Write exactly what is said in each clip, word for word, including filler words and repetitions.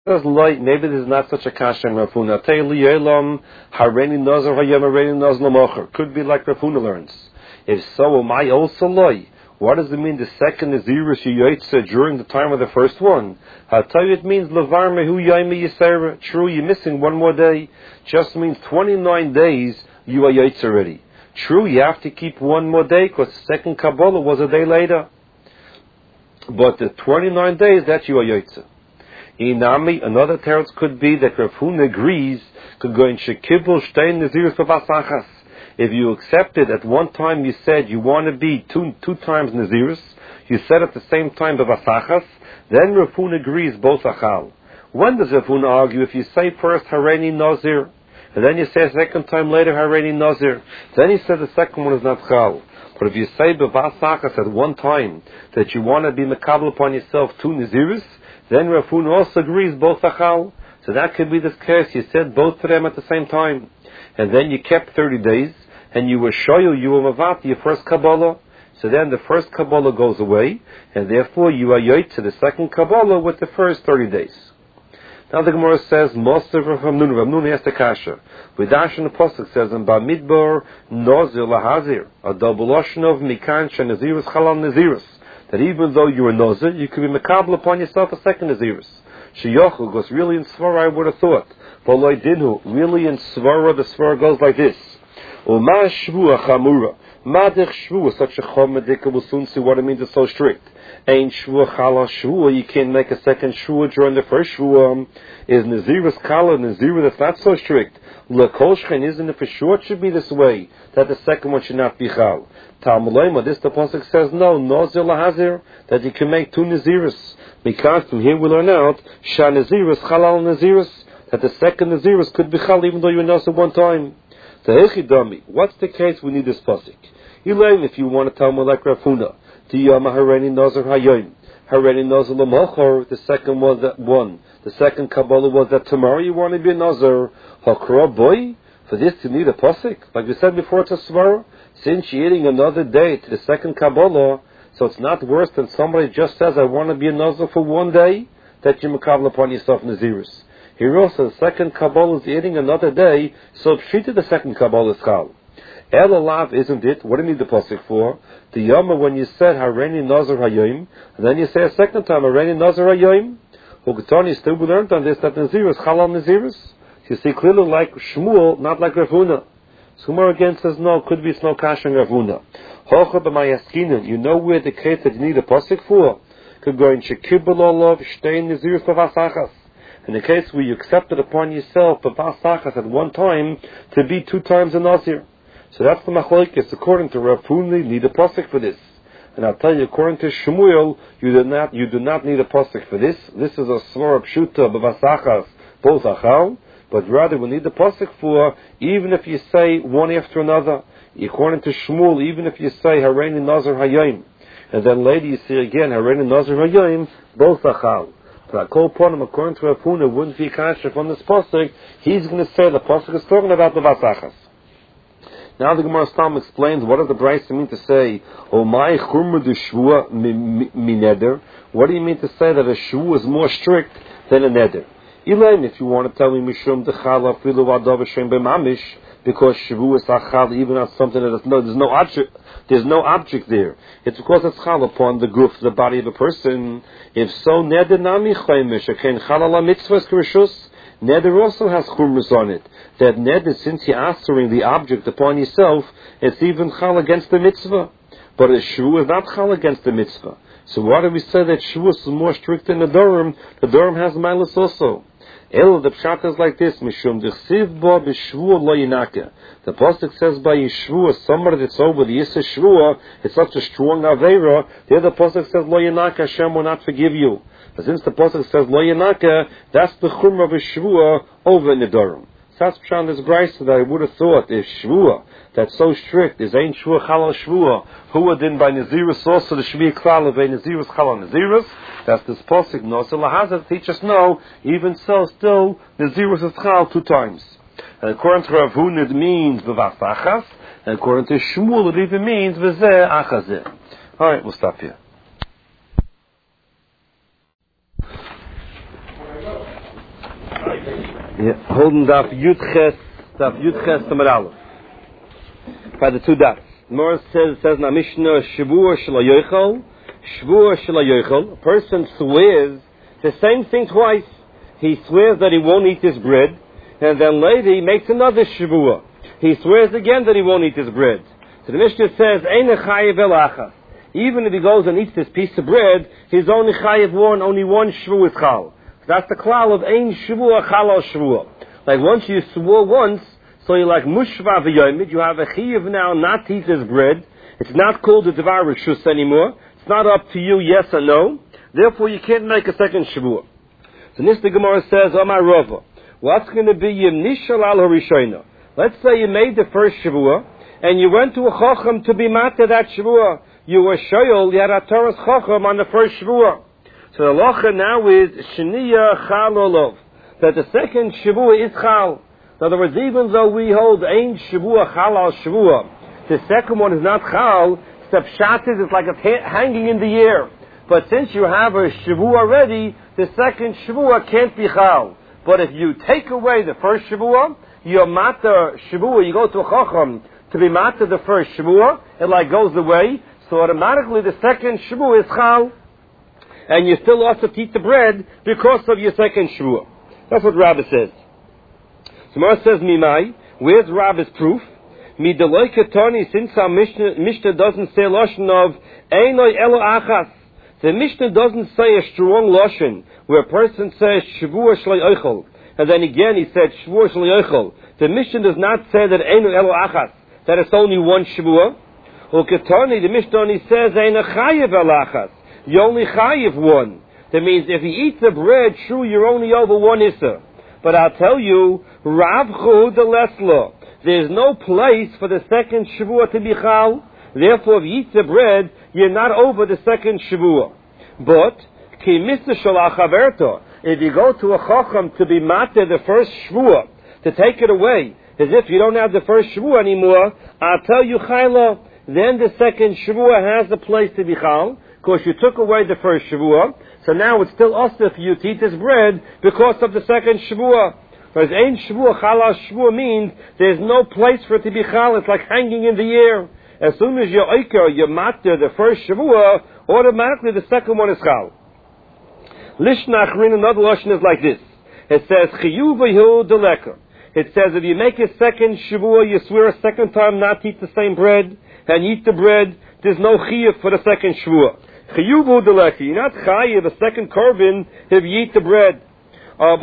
Maybe this is not such a kasha in Rav Huna. Could be like Rav Huna learns. If so, am I also loy? What does it mean the second Nazirus Yoytze during the time of the first one? I'll tell you it means Levar Mehu Yaimi Yisera. True, you're missing one more day. Just means twenty-nine days you are Yoytze already. True, you have to keep one more day because the second Kabbalah was a day later. But the twenty-nine days, that you are Yoytze. Inami, another teretz could be that Rav Huna agrees could go in Shekibul Shtein Nazirus Bavasachas. If you accepted at one time you said you want to be two two times Nazirus, you said at the same time Bavasachas, then Rav Huna agrees both achal. When does Rav Huna argue? If you say first Hareini Nazir, and then you say a second time later Hareini Nazir, then he said the second one is not chal. But if you say Bavasachas at one time that you want to be mekabel upon yourself two Nazirus, then Rav Huna also agrees both achal. So that could be this case. You said both of them at the same time. And then you kept thirty days, and you were shoyu, you were mavati, your first Kabbalah. So then the first Kabbalah goes away, and therefore you are yoyt to the second Kabbalah with the first thirty days. Now the Gemara says, Moser Rav Nun, Rav Nun asked the kasha. Vidash in the Pasuk says, in Bamidbar, Nozir Lahazir, a double ocean of Mikan Shanazirus Chalal Nazirus. That even though you were Nozir, you could be Makabal upon yourself a second Nazirus. Sheyochel goes really in Svara, I would have thought. But Loi Dinhu, really in Svara, the Svara goes like this. Uma Shvua Chamura. Madich Shvua, such a Chomadika, we'll soon see what it means it's so strict. Ain't Shvua Chala Shvua, you can't make a second Shvua during the first Shvua. Is Nazirus Kala, Nazirus that's not so strict. Lekolshchen, isn't it for sure it should be this way, that the second one should not be Chal. Talmud this the Pasuk says no, Nozir Lahazir, that you can make two Nazirus. Because from here we learn out, Shah Nazirus, Chalal Nazirus, that the second Nazirus could be Chal even though you were Nazir one time. The Hechidami, what's the case we need this Pasuk? Elaine, if you want to tell me like Rav Huna, Tiyama Hareni Nazir Hayoim, Hareni Nazir Lamachor, the second was that one. The second Kabbalah was that tomorrow you want to be a Nazir. Hakra boy, for this to need a Pasuk. Like we said before, it's a Svara. Since you're eating another day to the second Kabbalah, so it's not worse than somebody just says, I want to be a Nazir for one day, that you makabel upon yourself Nazirus. Here also, the second Kabbalah is eating another day, so Pshita the second Kabbalah is Chal. El Alav, isn't it? What do you need the Pasuk for? The Yoma, when you said, Hareni Nazir Hayoim, and then you say a second time, Hareni Nazir Hayoim, Hukatani still we learned on this, that Nazirus, Chalal Nazirus. You see clearly like Shmuel, not like Rav Huna. Sumar again says no, could be no kasha in Rav Huna. Hocha b'mayaskinen, you know where the case that you need a Pasuk for? Could go in Shekibul Olav, Shtein Nazirus Bavasachas. In the case where you accepted upon yourself Bavasachas at one time to be two times a Nazir. So that's the machlokes. According to Rav Huna, you need a Pasuk for this. And I'll tell you, according to Shmuel, you do not you do not need a Pasuk for this. This is a Svara Pshuta Bavasachas, both achal. But rather we need the Pasuk for, even if you say one after another, according to Shmuel, even if you say Hareini Nazir Hayim, and then later you say again Hareini Nazir Hayim, both achal. But I call upon him, according to Rav Huna, wouldn't be kasha from this Pasuk, he's going to say the Pasuk is talking about the Vasachas. Now the Gemara Stam explains what does the Brayso mean to say, O my churma de shvua mi neder. What do you mean to say that a shvua is more strict than a neder? Elaine, if you want to tell me Mishum Dechala Filu Adav Shem B'Mamish, because Shavu is Achal, even on something that is no, there's no object, there's no object there. It's because it's Chal upon the goof, the body of a person. If so, Neder Nami Chaymish, Aken Chalala Mitzvahs Krishus, Neder also has Chumras on it. That Neder, since you're answering the object upon yourself, it's even Chal against the mitzvah. But a Shavu is not Chal against the mitzvah. So why do we say that Shavu is more strict than the Durham? The Durham has Milas also. El, the pshat is like this, Mishum Dechsiv Bo B'Shvua Lo Yinaka. The Pasuk says by Yeshua, somebody that's over the Yisra Shvua, it's such a strong Aveira, the other Pasuk says Lo Yinaka, Hashem will not forgive you. But since the Pasuk says Lo Yinaka, that's the Chumra of Shvua over in the Durham. That's pshat is Brayso that I would have thought is Shvua, that's so strict, is Ein Shvua Chalal Shvua, who would then by Nazirus also the Shvi Klal of Nazirus Chalal Nazirus. That's this Pasuk, Nosir Lahazir, teach us no, even so, still, Nazirus is Chal two times. And according to Rav Huna, it means B'Vasachas, and according to Shmuel, it even means V'zeh Achazeh. Alright, we'll stop here. Yeah, holding Daf Yudches, Daf Yudches Tamar Aleph. By the two dots. The Gemara says, says in our Mishnah, Shavua Shelo Yochel, Shavua Shelo Yochel. A person swears the same thing twice. He swears that he won't eat his bread, and then later he makes another Shavua. He swears again that he won't eat his bread. So the Mishnah says, Ein chayiv el achas. Even if he goes and eats this piece of bread, he's only chayiv one, only one Shavua is chal. That's the klal of ein Shavua chal al Shavua. Like once you swore once, so you're like mushva v'yomid, you have a chayiv now not to eat this bread. It's not called a devar rishus anymore. It's not up to you, yes or no. Therefore, you can't make a second Shavua. So this the Gemara says, Amar Rava, what's going to be yim nishal al harishayna? Let's say you made the first Shavua, and you went to a chacham to be matter that Shavua. You were shoyol, you had a Torah's chacham on the first Shavua. So the halacha now is sheniya chal olov, that the second Shavua is chal. In other words, even though we hold ein Shavua chal al Shavua, the second one is not chal. The pshat is it's like it's ha- hanging in the air. But since you have a Shavua already, the second Shavua can't be chal. But if you take away the first Shavua, your matter Shavua, you go to a chacham to be matter the first Shavua, it like goes away. So automatically the second Shavua is chal. And you still also eat the bread because of your second Shavua. That's what Rabbi says. So Gemara says, Mimai, where's Rabbi's proof? Midaloi ketoni, since our Mishnah, Mishnah doesn't say lashon of einoi elo achas. The Mishnah doesn't say a strong lashon where a person says Shavua shlei oichel, and then again he said Shavua shlei oichel. The Mishnah does not say that einoi elo achas, that it's only one Shavua. Or ketoni, the Mishnah only says einoi chayiv el achas. You only chayiv one. That means if you eat the bread, true, you're only over one issa. But I'll tell you, Rav Chu de Lesla, there's no place for the second Shavua to be chal. Therefore, if you eat the bread, you're not over the second Shavua. But, ki mister shalach haverto, if you go to a chacham to be mater the first Shavua, to take it away, as if you don't have the first Shavua anymore, I'll tell you, chayla, then the second Shavua has a place to be chal, because you took away the first Shavua, so now it's still also for you to eat this bread because of the second Shavua. Whereas ein Shavua chal al Shavua means there's no place for it to be chal, it's like hanging in the air. As soon as you're oiker, you're matter the first Shavua, automatically the second one is chal. Lishnachrin, another lashon is like this. It says, chiyuv v'yu deleka. It says if you make a second Shavua, you swear a second time not to eat the same bread, and eat the bread, there's no chiyuv for the second Shavua. Chiyuvu deleki, you're not chayiv a second korban if you eat the bread. Uh,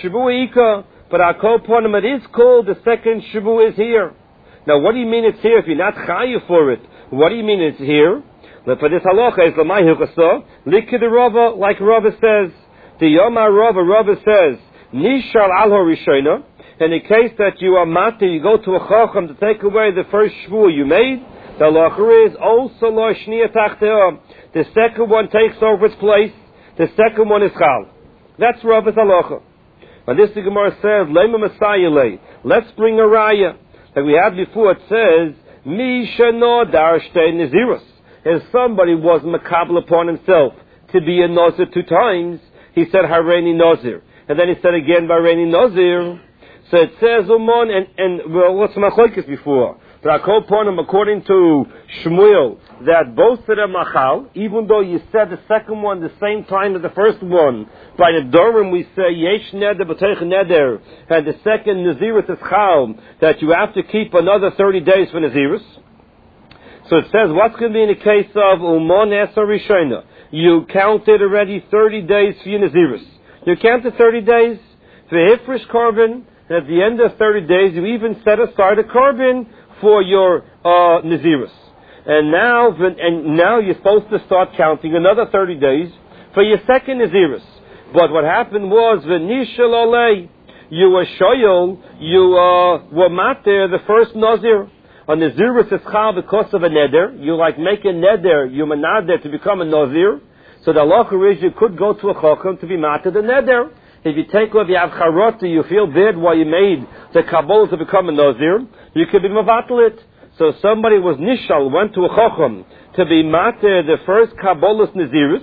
but our koponim, it is called the second Shavua is here. Now, what do you mean it's here if you're not chayiv for it? What do you mean it's here? But for this halacha is l'may hilchasa, likid Rava, like Rava says. The Yomar Rava, Rava says, nishal al harishayna. In the case that you are matir, you go to a chacham to take away the first Shavua you made. The halacha is also lo shniya tachteah. The second one takes over its place. The second one is chal. That's Rava's halacha. And this the Gemara says, Lema Messiah lay. Let's bring a raya. Like we had before, it says, Mi sheno darshtei nezirus. If somebody was makabel upon himself to be a nazir two times, he said Hareini Nazir. And then he said again Hareini Nazir. So it says Umon, and, and well, what's machlokes before? But according to Shmuel, that both of them are chal, even though you said the second one the same time as the first one. By the Dorim we say yesh neder b'teich neder, and the second Nazirus is chal, that you have to keep another thirty days for Nazirus. So it says, what's going to be in the case of Umon Eser Rishona? You counted already thirty days for your Nazirus. You counted thirty days for Hifrish Korban, and at the end of thirty days you even set aside a Korban for your uh, Nazirus. And now, and now you're supposed to start counting another thirty days for your second Nazirus. But what happened was, V'nishal olei, you were shoyol, you uh, were mater, the first Nazir. A Nazirus is chal because of a neder. You like make a neder, you manader to become a Nazir. So the halacha is you could go to a chacham to be mater the neder. If you take off, you have charota, you feel bad while you made the kabbalah to become a Nazir, you could be mavatal it. So somebody was nishal, went to a chacham to be mater the first kabbalah's Nazirus.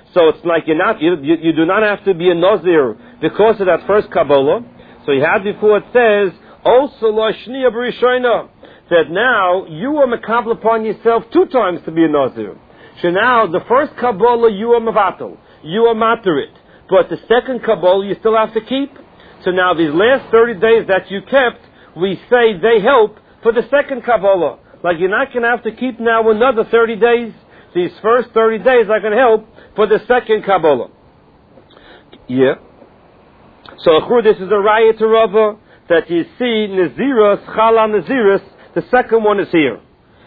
So it's like you're not, you, you, you do not have to be a Nazir because of that first Kabbalah. So you had before it says, also lo shniya b'rishona, that now you are makabel upon yourself two times to be a Nazir. So now the first Kabbalah you are mavatal, you are materit, but the second Kabbalah you still have to keep. So now these last thirty days that you kept, we say they help for the second Kabbalah. Like you're not going to have to keep now another thirty days. These first thirty days are going to help for the second Kabbalah. Yeah. So this is a raya to Rava that you see Naziris, Chala Naziris, the second one is here.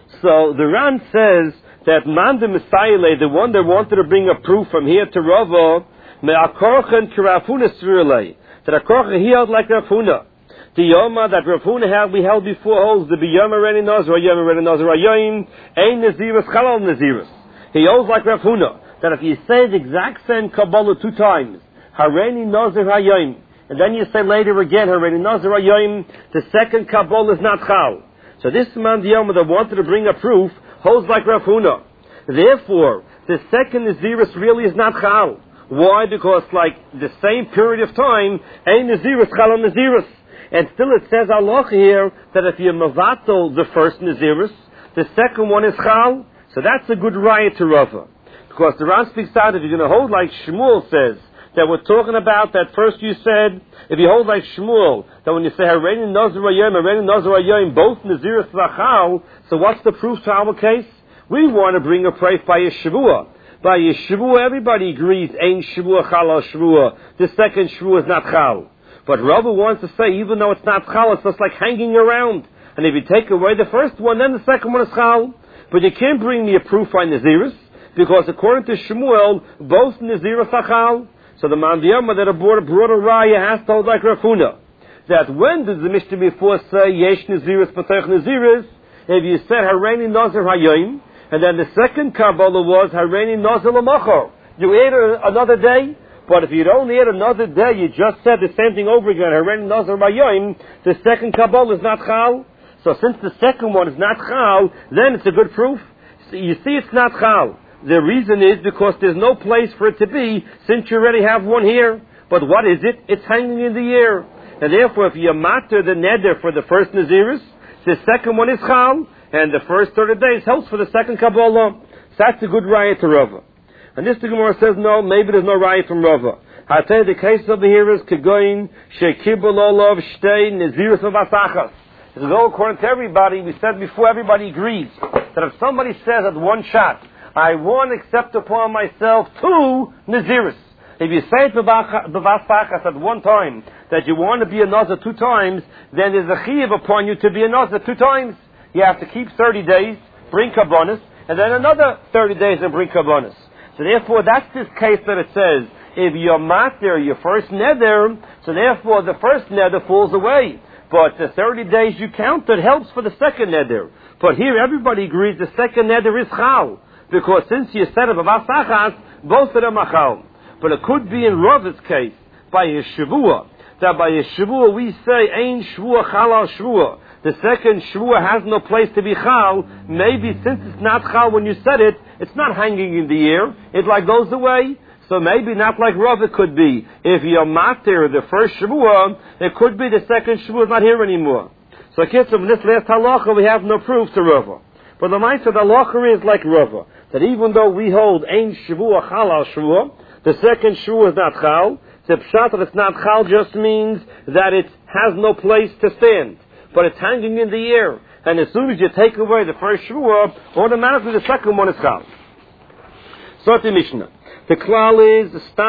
So the Ran says that Manda Messiah, the one that wanted to bring a proof from here to Rava, Me'akorchen Kirafuna Svirlei, that Akorchen he held like Rafuna. The Yoma that Rafuna held, we held before holds the Biyama Reni Nazar, Yama Reni Nazar, Ayoim, Ein Naziris, Chalal Naziris. He holds like Rafuna, that if you say the exact same Kabbalah two times, Hareni Nazar Hayoim, and then you say later again, Hareni Nazar Hayoim, the second Kabbalah is not Chal. So this man, the Yoma that wanted to bring a proof, holds like Rafuna. Therefore, the second Naziris really is not Chal. Why? Because like the same period of time, Ein Naziris, Chal Naziris. And still it says Allah here that if you mavatal the first Naziris, the second one is Chal. So that's a good riot to Rava. Because the Ran speaks out, if you're going to hold like Shmuel says, that we're talking about that first you said, if you hold like Shmuel, that when you say Hareni Nazar Ayim, Hareni Nazar Ayim, both Naziris Vachal, so what's the proof to our case? We want to bring a praise by Yeshavua. By Yeshavua, everybody agrees, Ein Shavua Chal Shavua. The second Shavua is not Chal. But Rava wants to say, even though it's not Chal, it's just like hanging around. And if you take away the first one, then the second one is Chal. But you can't bring me a proof by Naziris, because according to Shmuel, both Naziris are Chal. So the Mandiyama that brought a broader raya has to hold like Rafuna. That when does the Mishnah before say, Yesh Naziris Patach Naziris, if you said Hareni Nazar Hayoim, and then the second Kabbalah was Hareni Nazar Lamachor, you ate another day. But if you don't eat another day, you just said the same thing over again, Hareni Nazar Hayoim, the second Kabbalah is not Chal. So since the second one is not Chal, then it's a good proof. So you see it's not Chal. The reason is because there's no place for it to be, since you already have one here. But what is it? It's hanging in the air. And therefore, if you matter the neder for the first Naziris, the second one is Chal, and the first thirty days helps for the second Kabbalah. So that's a good riot to Rava. And this the Gemara says, no, maybe there's no riot from Rava. I tell you, the case over here is Kegoin, Shekibul Olav, Shtei, Naziris of Asachas. This is all according to everybody. We said before, everybody agrees that if somebody says at one shot, I want to accept upon myself two Naziris. If you say to Bavasachas at one time that you want to be a Nazir two times, then there's a chiyuv upon you to be a Nazir two times. You have to keep thirty days, bring kabbanis, and then another thirty days and bring kabbanis. So therefore, that's this case that it says, if you're matir, your first neder, so therefore the first neder falls away. But the thirty days you counted helps for the second neder. But here everybody agrees the second neder is Chal. Because since you said of Avasachas, both of them are Chal. But it could be in Rava's case, by his Shavua, that by his Shavua we say, Ein Shavua Chal Shavua. The second Shavua has no place to be Chal. Maybe since it's not Chal when you said it, it's not hanging in the air. It like goes away. So maybe not like Rav it could be. If you're matir the first Shavua, it could be the second Shavua is not here anymore. So kids, in this last halacha we have no proof to Rava. But the mindset of the halacha is like Rava, that even though we hold Ein Shavua Chal al Shavua, the second Shavua is not Chal. The pshat that it's not Chal just means that it has no place to stand, but it's hanging in the air. And as soon as you take away the first Shavua, automatically the second one is Chal. So the Mishnah. The klal is